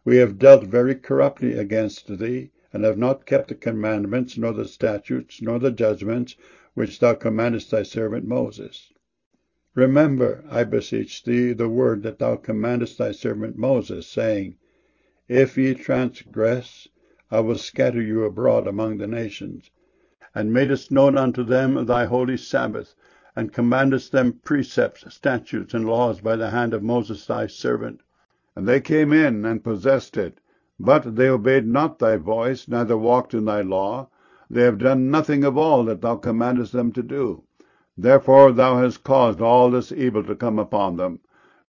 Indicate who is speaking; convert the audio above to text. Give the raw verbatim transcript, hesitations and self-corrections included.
Speaker 1: We have dealt very corruptly against thee, and have not kept the commandments, nor the statutes, nor the judgments, which thou commandest thy servant Moses. Remember, I beseech thee, the word that thou commandest thy servant Moses, saying, If ye transgress, I will scatter you abroad among the nations, and madest known unto them thy holy Sabbath, and commandest them precepts, statutes, and laws by the hand of Moses thy servant. And they came in and possessed it, but they obeyed not thy voice, neither walked in thy law. They have done nothing of all that thou commandest them to do. Therefore thou hast caused all this evil to come upon them.